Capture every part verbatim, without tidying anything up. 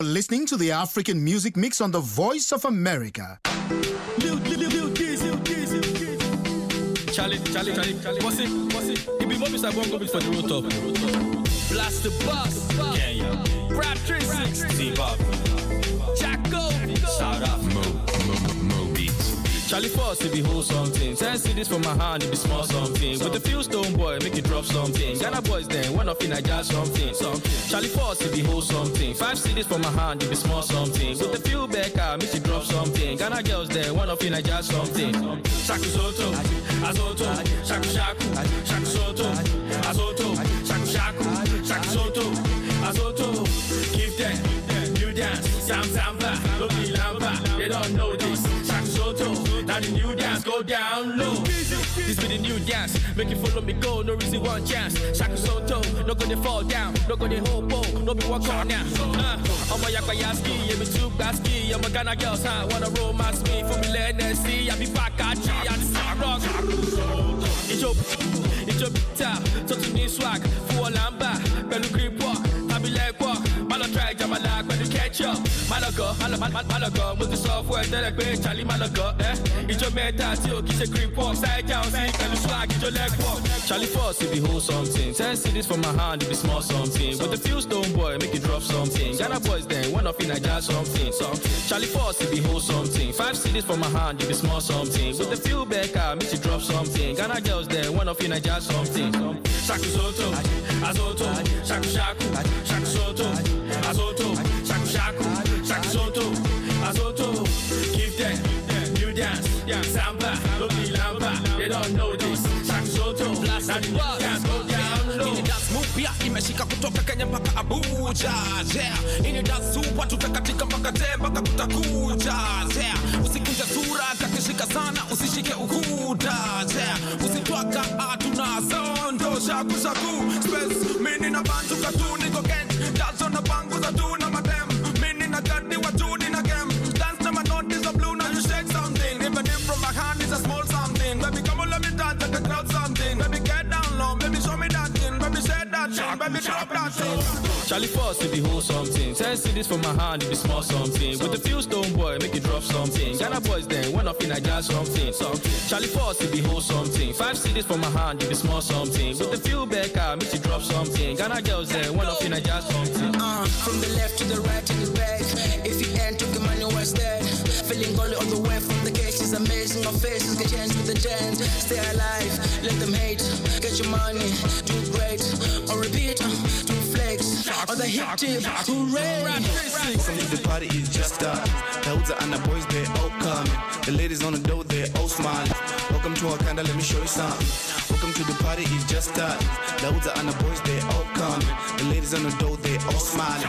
Listening to the African Music Mix on the Voice of America. Charlie, Charlie, Charlie, Charlie. What's it? What's it? It be more like one go for the road top. Blast the bus. Kenya. Rap three sixty. Jacko. Shout out. Mo, Mo, Mo Beats. Charlie Foss, it be whole something. Ten cities from my hand, it be small something. With the few stone boy, make it drop something. Ghana boys then, one of in I just something. something. Charlie Foss, it be whole something. Five cities from my hand, it be small something. With the few Becca, make it drop something. Ghana girls then, one of in I just something. Shaku Soto, Azoto, Shaku Shaku, Shaku Soto, Azoto, Shaku Shaku, Shaku Soto, Azoto. Give them, new dance, Sam Samba, Loki Lamba. They don't know this, Shaku Soto. Now the new dance go down low. This be the new dance. Make you follow me go, no reason one chance. Shaku Soto, no gonna fall down, no gonna hopo, no be walk on now. Uh, I'm a Yakayaski, yeah, me too basky. I'm a Ghana girls, huh? Wanna romance me for me let them see. I be back at G, I just see rock. It's your, it's your top, so to me swag, for lamba, pelu grip walk, I be like walk. Malo try jam a lag when you catch up. Malaga, Malaga, Malaga, with the software that I pay, Charlie Malaga, eh? It's your meta, till kiss a grip walk, side down, see, and the swag, it's your leg walk. Charlie Foss, it be whole something. Ten cities from my hand, it be small something. With the few stone boy, make it drop something. Ghana boys then, one of in I just something. something. Charlie Foss, it be whole something. Five cities from my hand, it be small something. With the few Becca, make it drop something. Ghana girls then, one of in I just something. Shaku Soto, Azoto, Shaku Shaku, Shaku Soto, Azoto, Shaku Shaku, Shaku Soto, Azoto. Give them, new dance, Samba, Loki Lamba. They don't know this, Shaku Soto. Blast the new dance, go down low. Ini dance mpya imeshika kutoka Kenya mpaka Abuja, yeah. Ini dance super tutakatika mpaka te mpaka kutakuja, yeah. Usikunja sura kakishika sana usishike ukuta, yeah. Usitwaka atuna zondo shaku shaku space mini na bantu katuni go ken dance on the bangu za tu na madem mini na gadi wa tu ni na game dance na my note is a blue now you shake something even if from my hand is a small something baby come on let me dance like a crowd something baby get down low baby show me that thing baby say that thing baby drop that thing. Charlie Foss, it be whole something. Ten cities from my hand, it be small something. With the few stone boy, make it drop something. Ghana boys then, one of in I just something. something. Charlie Foss, it be whole something. Five cities from my hand, it be small something. With the few Becca, make it drop something. Ghana girls then, one of in I just something. Uh, from the left to the right to the back. If you ain't took the money, what's that? Feeling only on the way from the gate. She's amazing, her faces get changed with the dance. Stay alive, let them hate. Get your money, do great. On repeat, uh, do flex. On the hip tip, hooray. Some of the party is just started. The hoods and the boys, they all coming. The ladies on the door, they all smiling. Welcome to Wakanda, let me show you something. Welcome to the party, it's just started. The hoods and the boys, they all coming. The ladies on the door, they all smiling.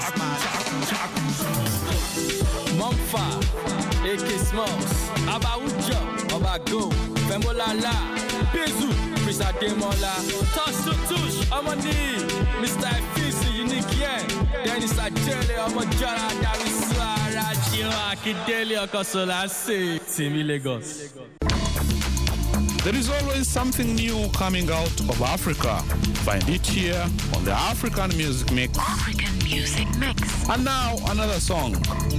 Mumfa, A K Smalls, Abaujo, Obago, Femolala, Bezu, Prisa Demola, Toss to Tush, Amani, Mister Fisi, Unique Yen, Dennis Ajele, Omajara, Dariswa, Rajio, Akidelia, Kosola, say, Simi Lagos. There is always something new coming out of Africa. Find it here on the African Music Mix. African Music Mix. And now, another song.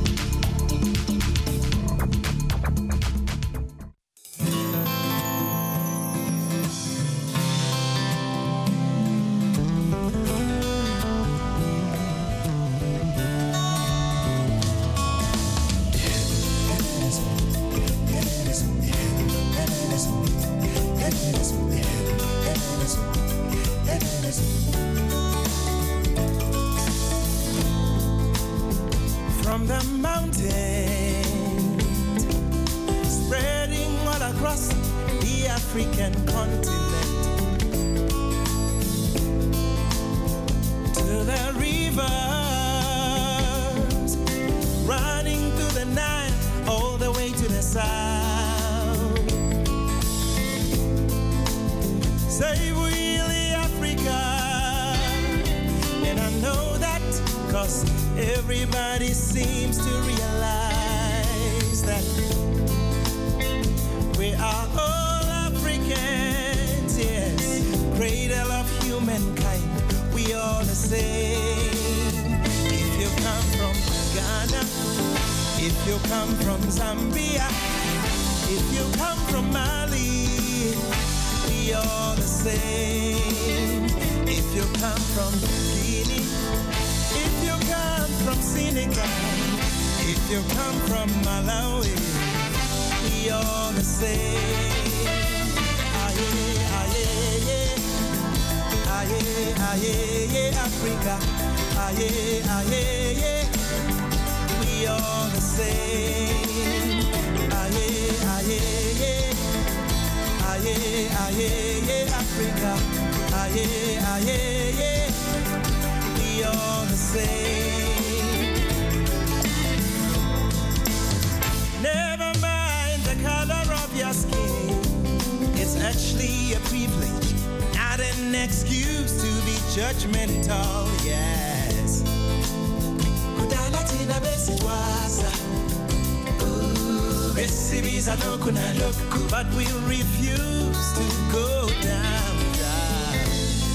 From the mountains, spreading all across the African continent, to the rivers, running through the Nile, all the way to the south. Say we Africa, and I know that 'cause everybody seems to realize that we are all Africans, yes, cradle of humankind, we all the same. If you come from Ghana, If you come from Zambia, if you come from Mali, we are the same. If you come from Guinea, if you come from Senegal, if you come from Malawi, we are the same. Aye, aye, aye, aye, Africa, aye, aye, we are the same. Aye, aye, aye, aye, Africa, aye, aye, we are the same. Never mind the color of your skin, it's actually a privilege, not an excuse to be judgmental, yes. Kudala tina besi twaza, besi biza loku na loku, but we refuse to go down, down.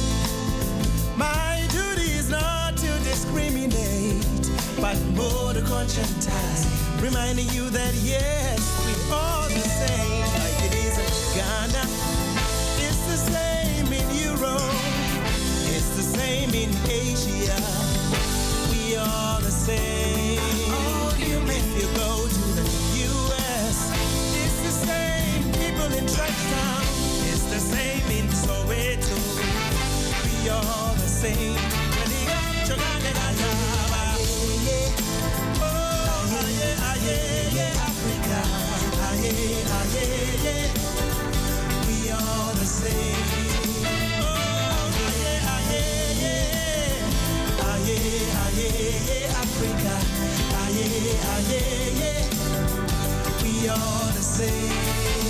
My duty is not to discriminate, but more to conscientize, reminding you that yes, we are the same. Like it is in Ghana, it's the same in Europe, it's the same in Asia. We are the same. Oh, you if you go to the U S, it's the same. People in Trenchtown, it's the same in Soweto. We are the same. Africa, aye, aye, we are the same. Oh, aye, aye, aye, aye, Africa, aye, aye, we are the same.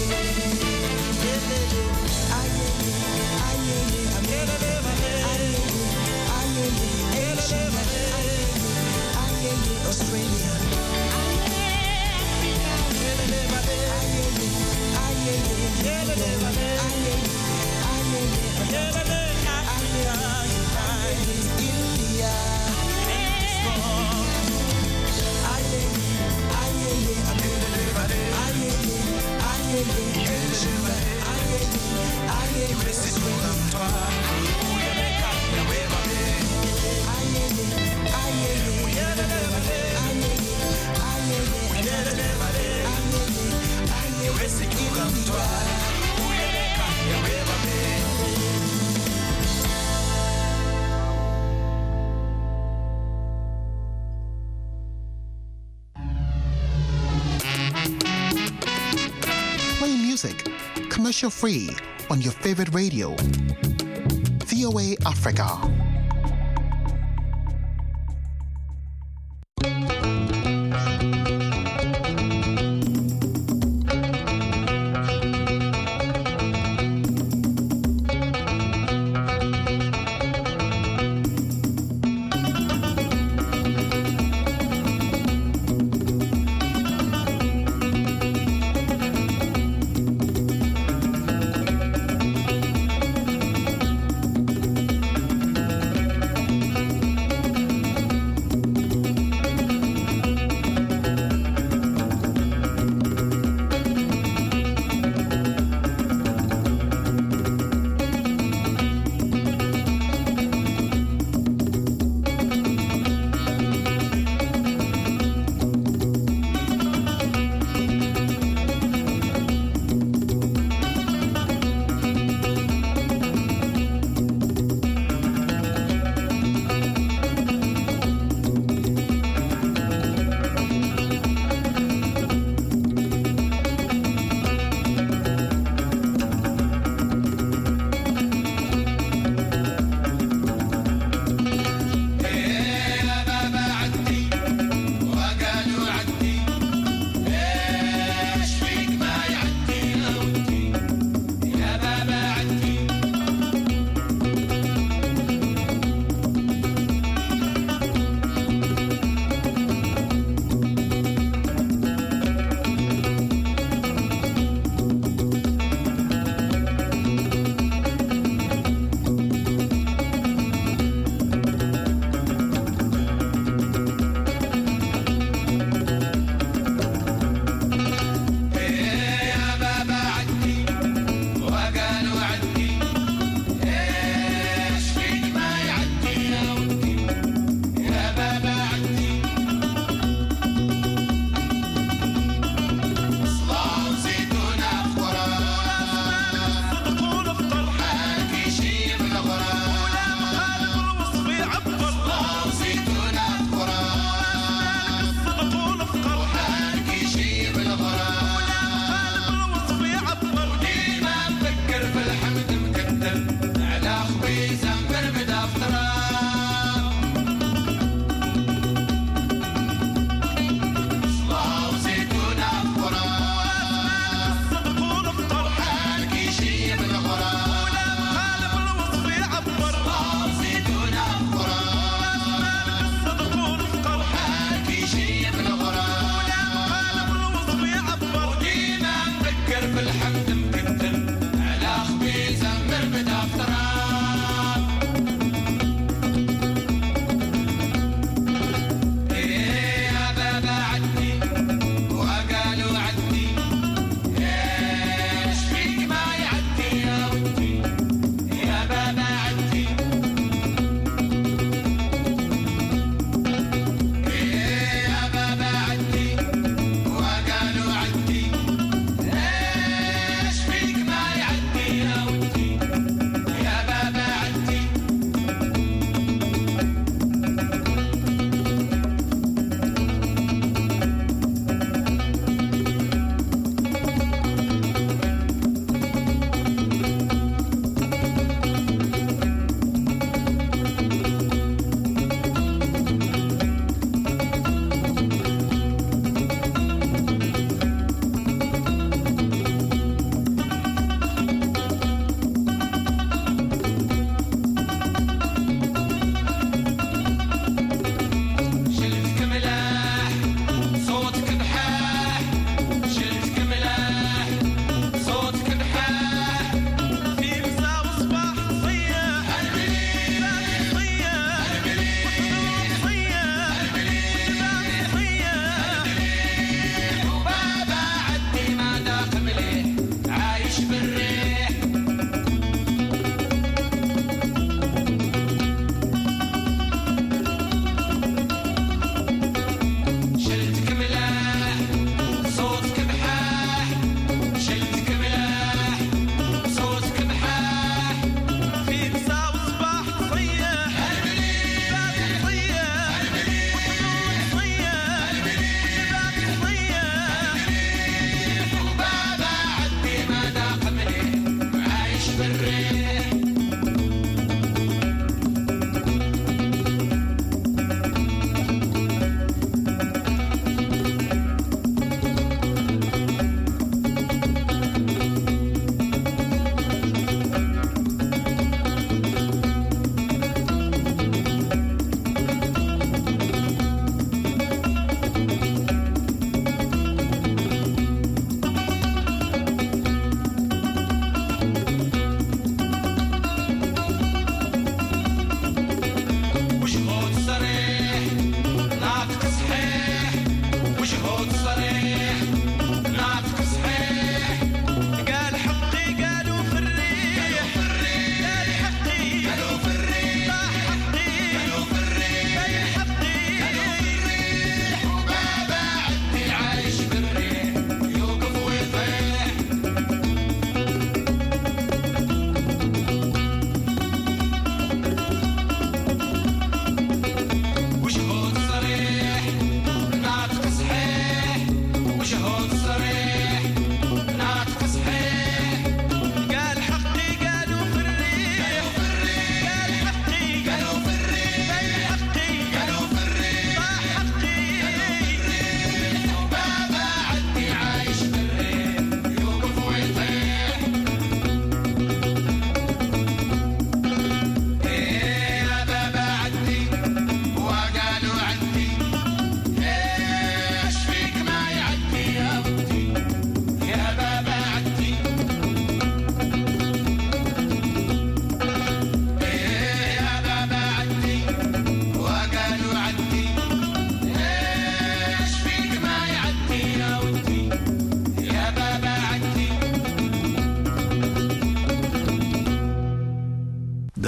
Australia. Commercial free on your favorite radio. V O A Africa.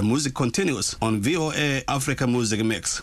music continues on V O A Africa Music Mix.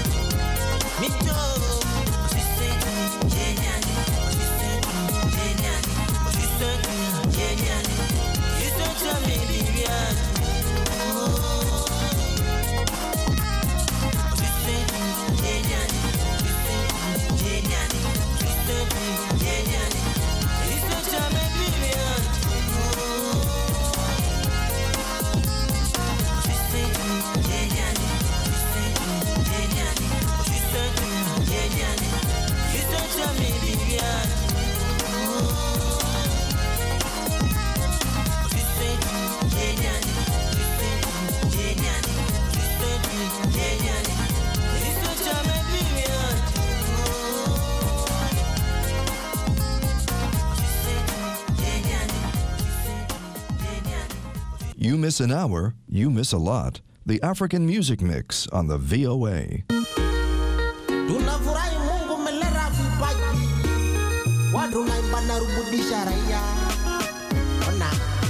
Me too. She said, yeah, yeah, she said, yeah, yeah. miss an hour, you miss a lot. The African Music Mix on the V O A. Tunafurahi Mungu melera vipaji. Watu naimba na rudisha raia. Ona.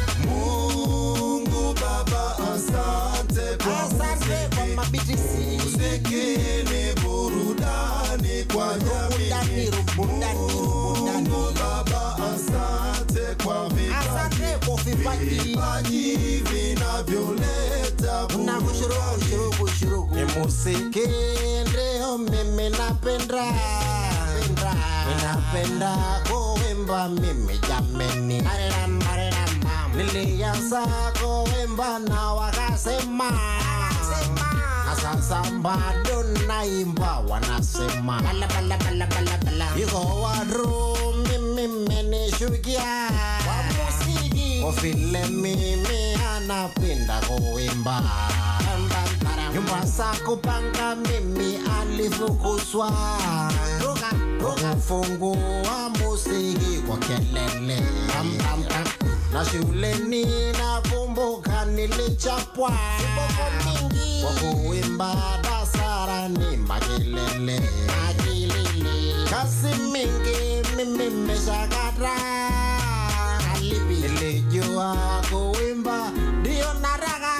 Mungu Baba asante kwa asante kwa mabiti si. Muziki ni burudani kwa jamii. Burudani, burudani. Mungu Baba asante kwa vipaji. Asante kwa vipaji. Vipaji vinavyoleta burudani. Kushuru, shuru, kushuru. Ni muziki ndio mimi napenda. Ninapenda kuimba mimi jameni. Nilianza kuimba na wakasema na sasa bado naimba wanasema bala bala bala bala bala. Iko wadu mimi menishukia kwa muziki kwa vile mimi anapenda kuimba. Nyumba za kupanga mimi alifukuzwa kufungua muziki kwa kelele. Na shuleni nakumbuka nilichapwa kwa kuimba dasarani makelele. Kazi mingi mimi meshakata. Nilijua kuimba ndio nataka.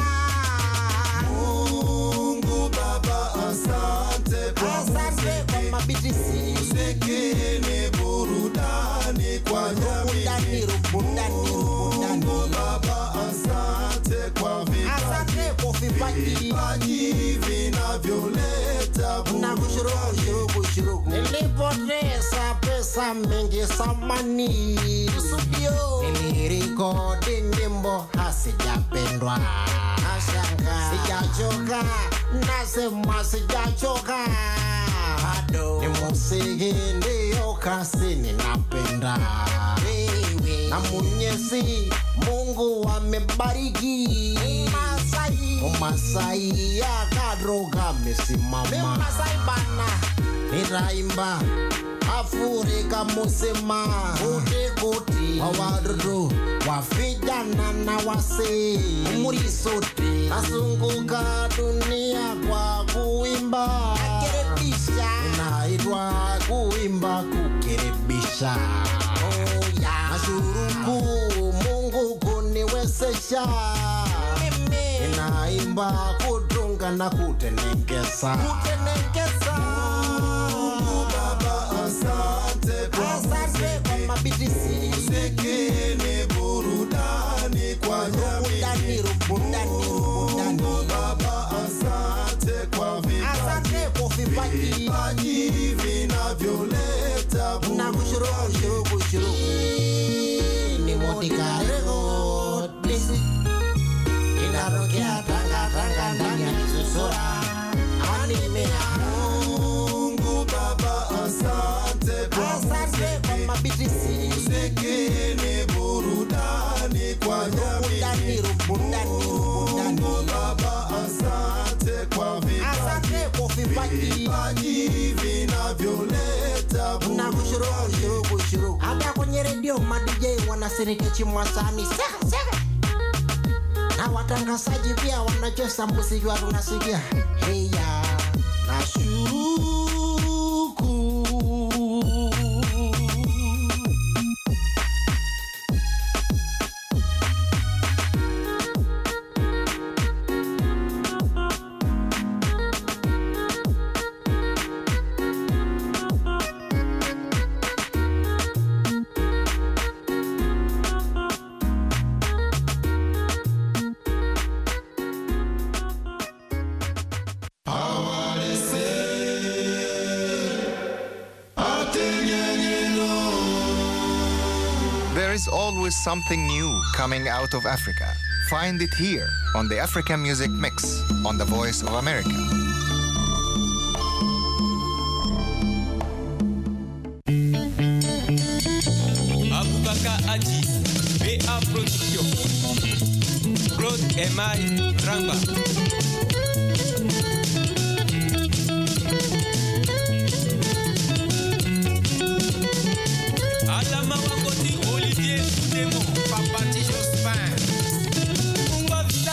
Mungu Baba asante kwa asante kwa mabiti si. Muziki ni burudani kwa jamii. Burudani, burudani. Mungu Baba asante kwa vipaji. Asante kwa vipaji. Vipaji vinavyoleta burudani. Kushuru, kushuru, kushuru. Nilipoteza pesa mingi samani. Studio. Nilirekodi nyimbo hasijapendwa. Nashanga sijachoka, nasema sijachoka. Bado ni muziki ndio kazi ninapenda. Na Mwenyezi Mungu amebariki. Masai, Masai ya kadroga mesimama. Masai bana, nitaimba Afrika musema. Kote kote wawadudu wafijana na wase umuri sote. Nasunguka dunia kwa kuimba. Kukerebisha, naitwa kuimba kukerebisha. Oh yeah. Nashukuru Mungu kuniwezesha. Mimi naimba kutunga na kutenengeza. Kutenengeza. Mungu Baba asante kwa asante kwa mabiti si. Muziki ni burudani kwa jamii. Burudani, burudani. Mungu Baba asante kwa vipaji. Asante kwa vipaji. Vipaji vinavyoleta burudani. Kushuru, kushuru, kushuru. Ni Monica Record. Inarokea tanga tanga ndani ya susura. Anime. Mungu Baba asante kwa asante kwa mabiti si. Muziki ni burudani kwa jamii. Burudani, burudani. Mungu Baba asante kwa vipaji. Asante kwa vipaji. Vipaji vinavyoleta burudani. Kushuru, kushuru, kushuru. Hata kwenye redio ma D J wanasiriki chimwasani. Seka, seka. Na watangazaji pia wanacheza muziki wa tunasikia. Hey ya, nashukuru. There is always something new coming out of Africa. Find it here on the African Music Mix on the Voice of America. Abubakar Aji, B A Production, Claude Emai Ramba. Alama Wakoti Olivier Demo, Papa Jospin. Mungo Vida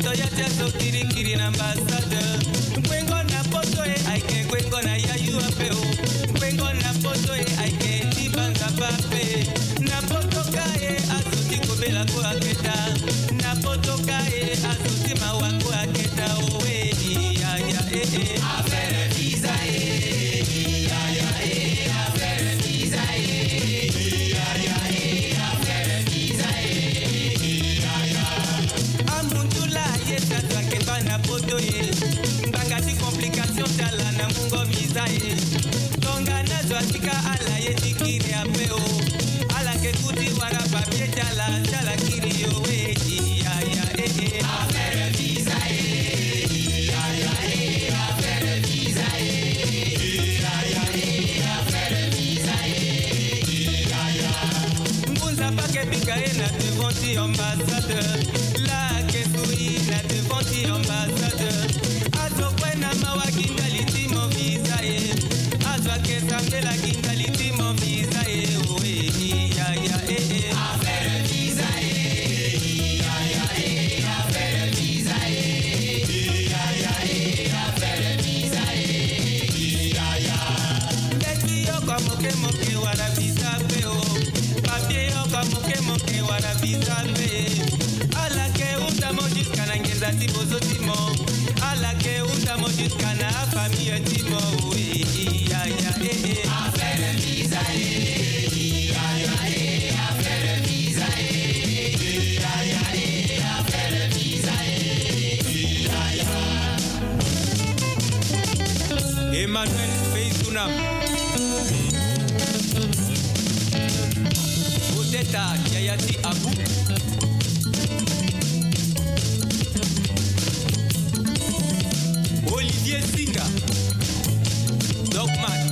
poto ya teso kiri kiri na ambassadeur. Kwengo na poto e aike kwengo na ya yu apeo. Kwengo na poto e aike tibanga pape. Na poto kae azuti kobela ko aketa. Na poto kae azuti mawako aketa owe ya ya eh eh. Affaire visa eh ya ya eh. Affaire visa eh ya ya eh. Affaire visa eh ya ya. Amundula yesa twake bana poto ye. Mbangati complication tala na mungo visa ye. Tonga na zwatika ala ye tikiri apeo. Ala ke kuti wara papie chala chala kiri yo we ya ya eh eh. Affaire visa eh ya ya eh. Affaire visa eh ya ya eh. Affaire visa eh ya ya. Mbunza pake bika e na devant ti ambassadeur. La ke sui na devant ti ambassadeur. Azo kwena mawa kingali ti mo visa e. Azo ke sambela kingali ti mo visa e. Owe ya ya eh eh. Affaire visa eh ya ya eh. Affaire visa eh ya ya eh. Affaire visa eh ya ya. Beti yo kwa moke moke wara visa peo. Papier yo kwa moke moke wara visa pe. Ala ke uta mo jiska na ngeza ti bozo ti mo. Ala ke uta mo jiska na famille ti mo. Owe ya ya eh eh. Affaire visa eh ya ya eh. Affaire visa eh ya ya eh. Affaire visa eh ya ya. Emmanuel Feisunam Odeta Yayati Abu Olivier Singa Dogman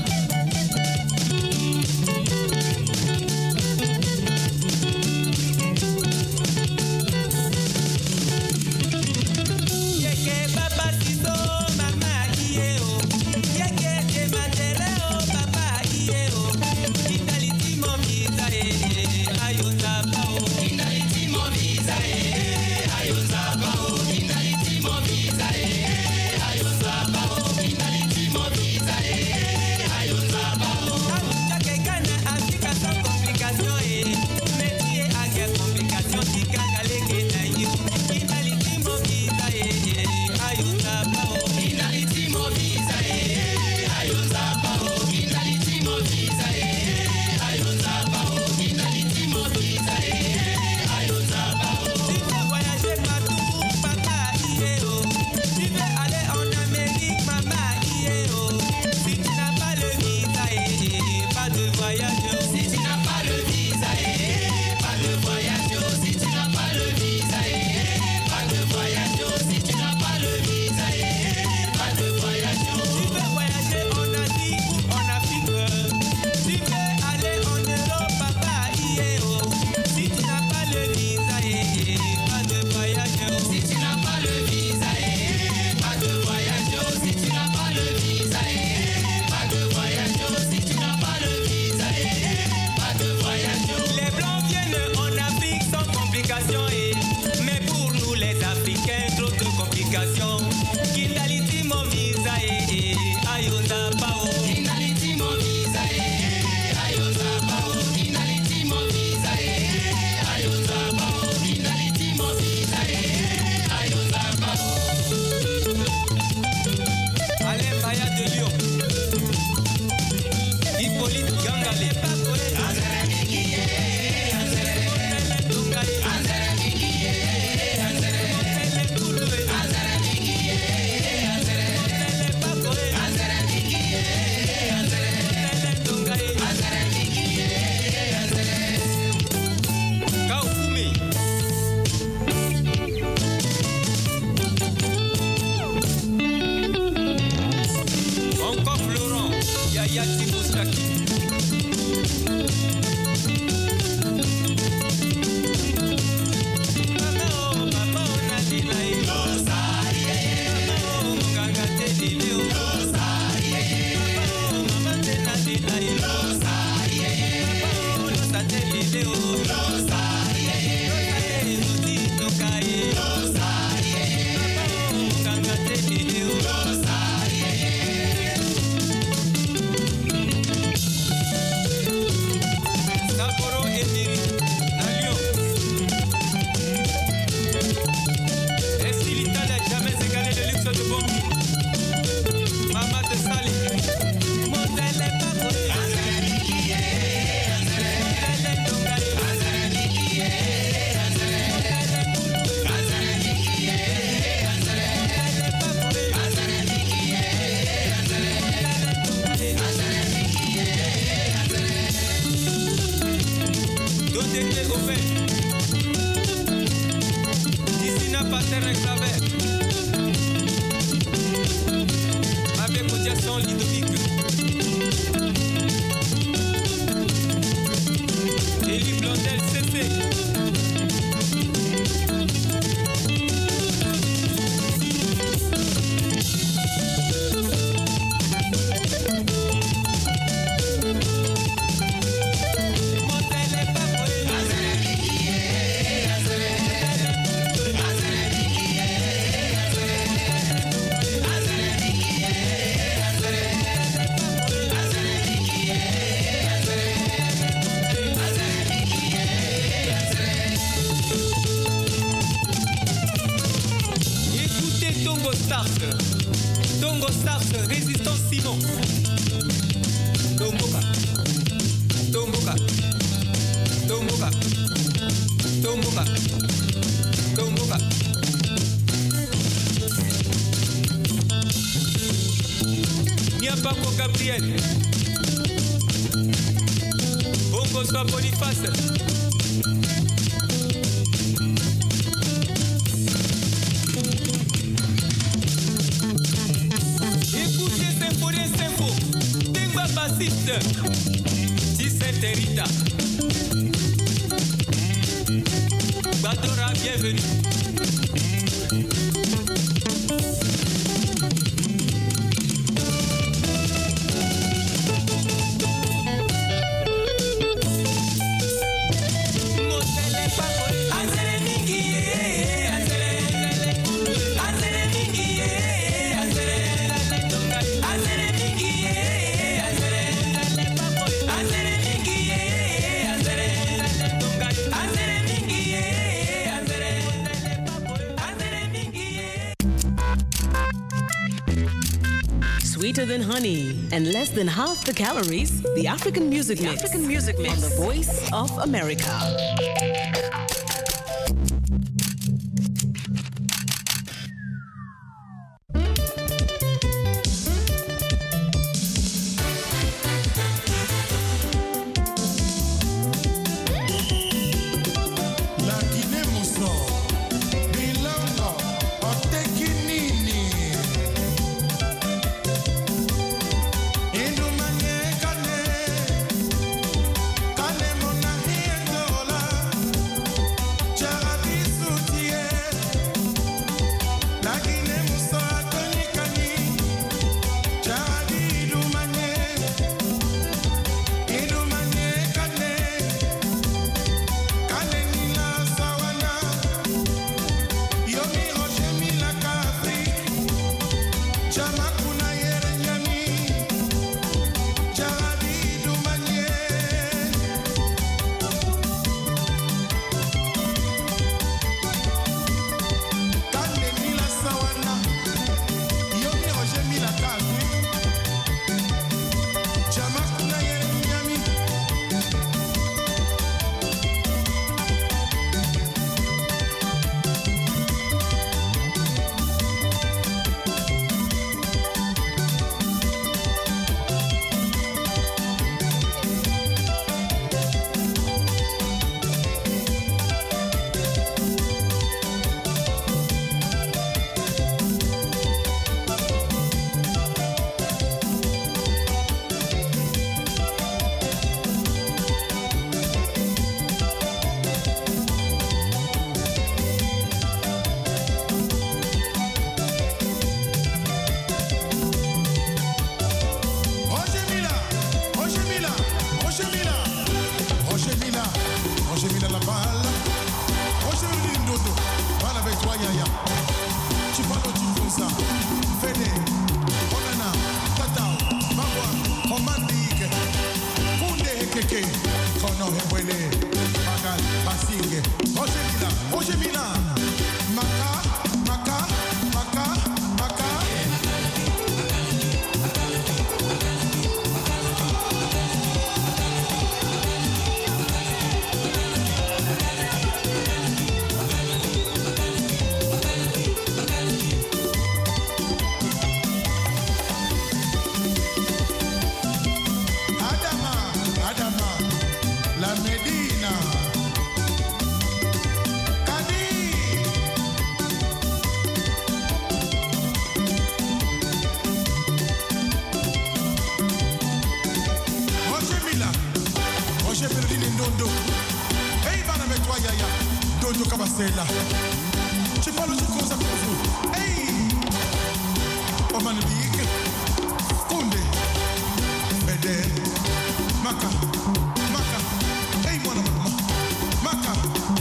Yeke Papa Siso Mama Ieo Yeke Ematele O Papa Ieo Indaliti Mo Visa E Ayonza Pao Indaliti Mo Visa E Ayonza Pao Indaliti Mo Visa E Ayonza Pao Indaliti Mo Visa E Ayonza Pao Amucha que gana Africa sans complication E Métier à guerre complication Tika Galeke na you Indaliti Mo Visa E Ayonza Pao Indaliti Mo Visa E Ayonza Pao Indaliti Mo Visa E Ayonza Pao Indaliti Mo Visa E Ayonza Pao. Tu veux voyager partout, papa Ieo. Tu veux aller en Amérique, maman Ieo. Si tu n'as pas le visa et pas de voyage. Si tu n'as pas le visa et pas de voyage. Si tu n'as pas le visa et pas de voyage. Si tu n'as pas le visa et pas de voyage. Tu veux voyager en Asie ou en Afrique. Tu veux aller en Europe, papa Ieo. Si tu n'as pas le visa et pas de voyage. Si tu n'as pas le visa et pas de voyage. Si tu n'as pas le visa et pas de voyage. Si tu n'as pas le visa et pas de voyage. Les blancs viennent en Afrique sans complications et mais pour nous les Africains trop de complications. Kindaliti mo visa et ayonza pao. Kindaliti mo visa et ayonza pao. Kindaliti mo visa et ayonza pao. Kindaliti mo visa et ayonza pao. Alain Baya de Lyon. Hippolyte Gangale. Azere Mikiye, Azere Tungai, Azere Mikiye, Azere Kulwe, Azere Mikiye, Azere Pakoe, Azere Mikiye, Azere Tungai, Azere Mikiye, Azere Kaufumi. Encore Florent, Yaya Tibouskaki. Los Sweeter than honey and less than half the calories. The African Music Mix. African Music Mix on the Voice of America. Marcela. Tu parles de cause à cause. Hey! Oman Big. Kunde. Bede. Maka. Maka. Hey, mwana mwana. Maka.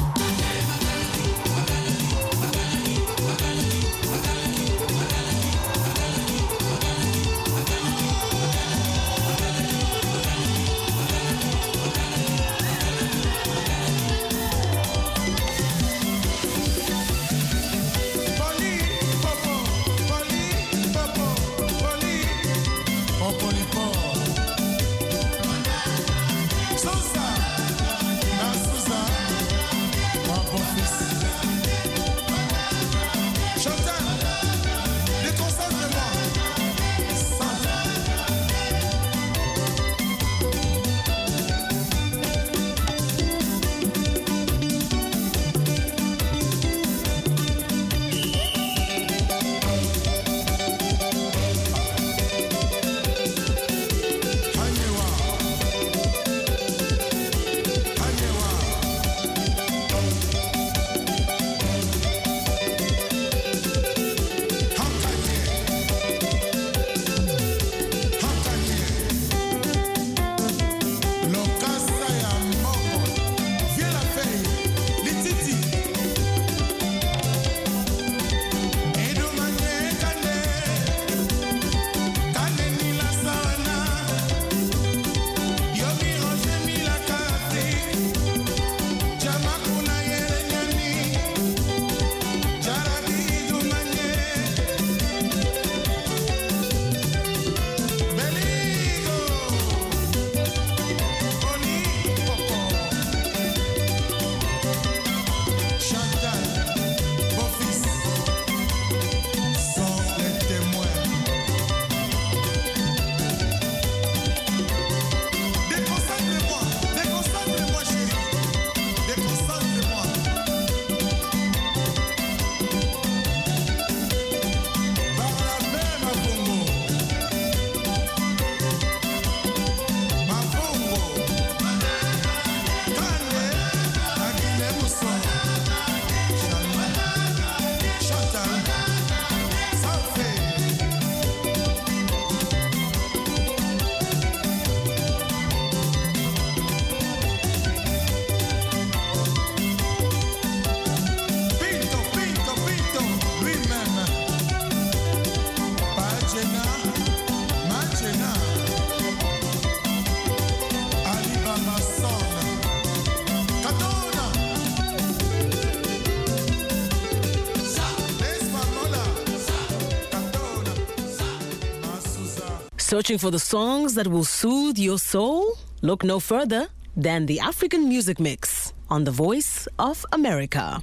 Searching for the songs that will soothe your soul? Look no further than the African Music Mix on The Voice of America.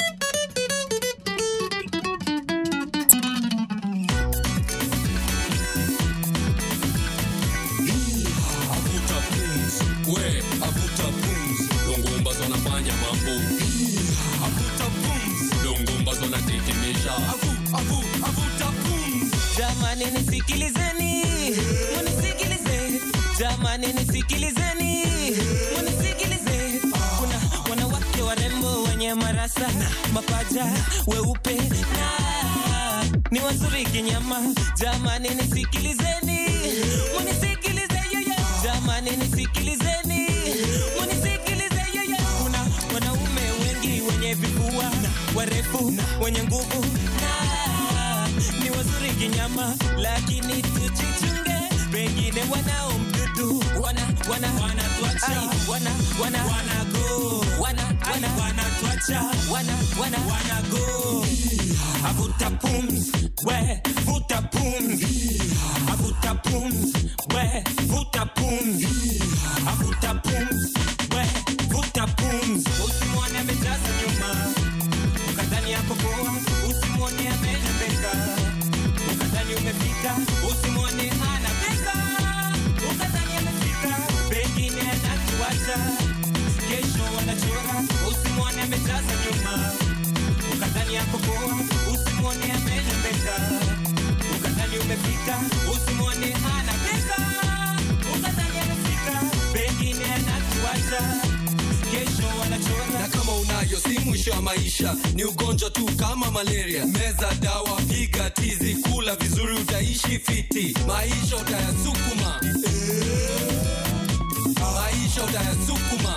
Jamani nisikilizeni, munisikilize. Jamani nisikilizeni, munisikilize. Kuna wanawake warembo wenye marasa mapaja weupe na ni wazuri kinyama. Jamani nisikilizeni, munisikilize yoyo. Jamani nisikilizeni, munisikilize yoyo. Kuna wanaume wengi wenye vifua warefu wenye nguvu ni wazuri kinyama, lakini tujichunge, wengine wanao mdudu, wana wana wana tuacha, wana wana wana go, wana wana wana tuacha, wana wana wana go. Avuta pumzi, we vuta pumzi, avuta pumzi, we vuta pumzi, avuta pumzi, we vuta pumzi. Usimwone amejaza nyuma, ukadhani yako poa, usimwone amelembeka. Ukadhani umefika, usimwone hana pesa. Ukadhani amefika, pengine anatuacha. Kesho wanachora, usimwone amejaza nyuma. Ukadhani yako poa, usimwone amelembeka. Ukadhani umefika, usimwone hana pesa. Ukadhani amefika, pengine anatuacha. Kesho wanachora. Na kama unayo si mwisho maisha ni ugonjwa tu kama malaria. Meza dawa, piga tizi, kula vizuri utaishi fiti. Maisha utayasukuma, maisha utayasukuma.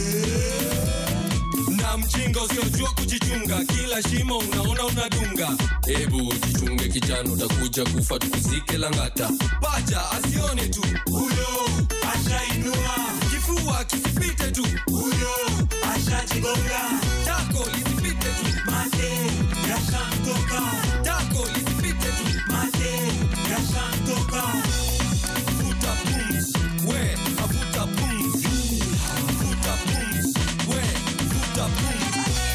Na mjinga usiojua kujichunga, kila shimo unaona unadunga. Ebu jichunge kijana, utakuja kufa tukuzike Langata. Paja asione tu huyo ashainua, kifua kisipite tu huyo ashajigonga. Tako lisipite tu mate yashamtoka, tako lisipite tu mate yashamtoka. Futa pumzi, we afuta pumzi, futa pumzi, we futa pumzi.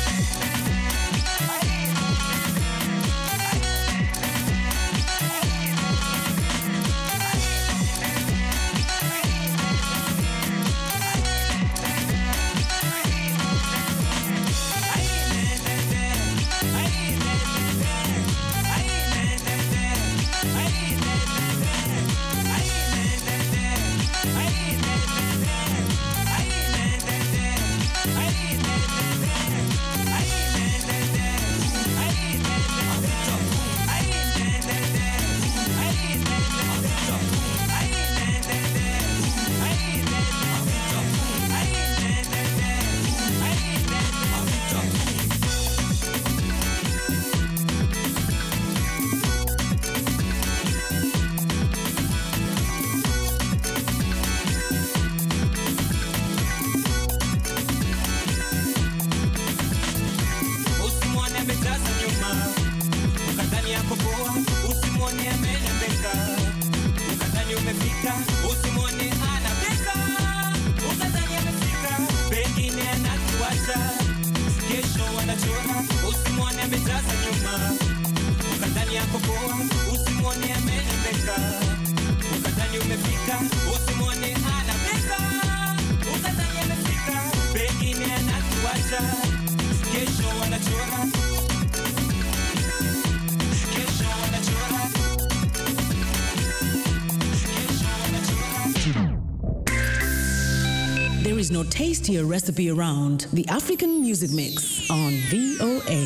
There is no tastier recipe around. The African Music Mix on V O A.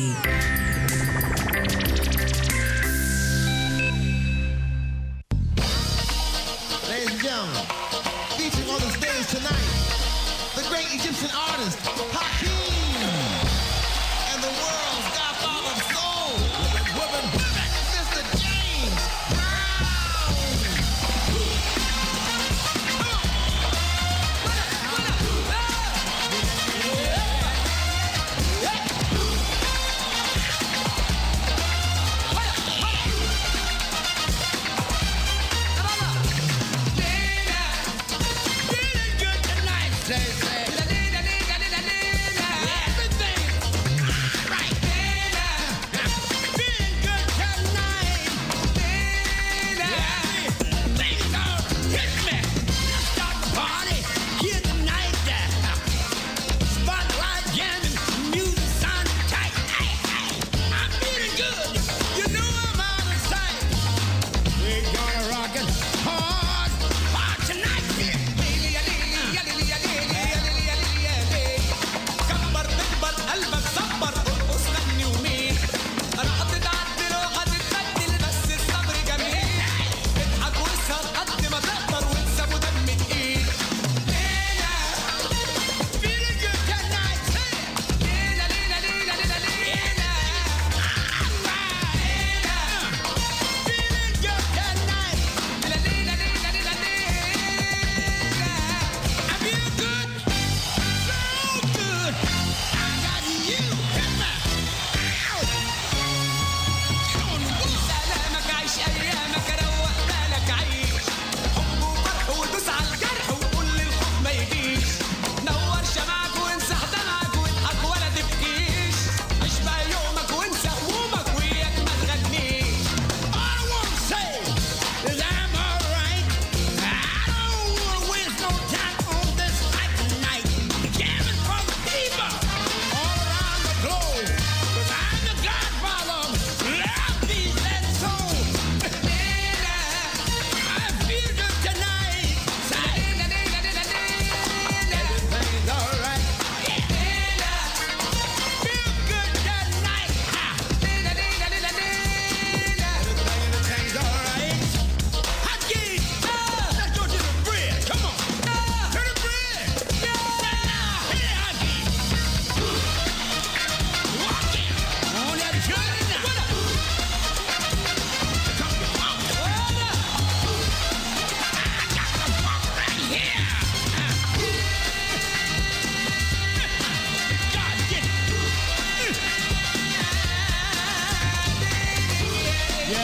Ladies and gentlemen, featuring on the stage tonight, the great Egyptian artist, Hakeem, and the world's godfather of soul, Mister James Say, say.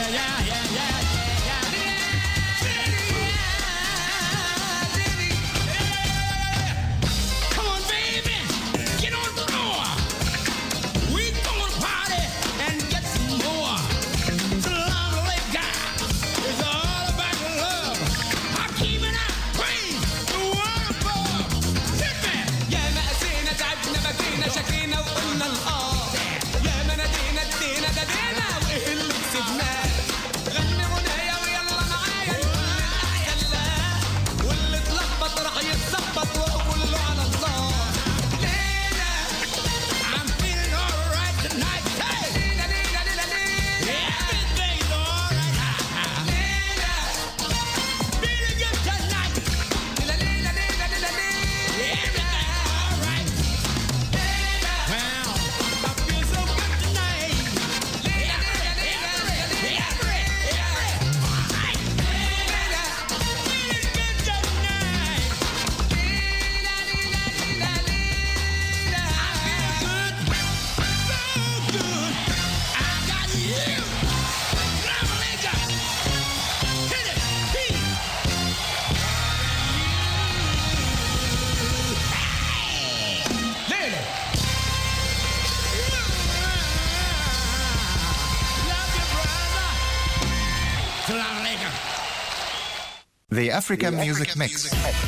The African Music Mix,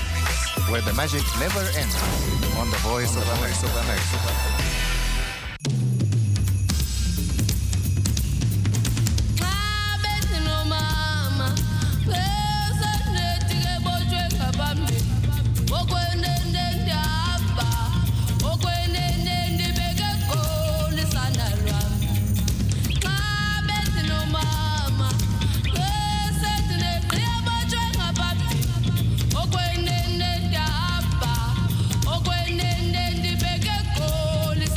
where the magic never ends, on the Voice of America. Okwe nende ndibeke koli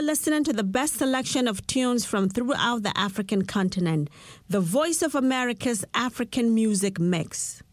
are listening to the best selection of tunes from throughout the African continent. The Voice of America's African Music Mix.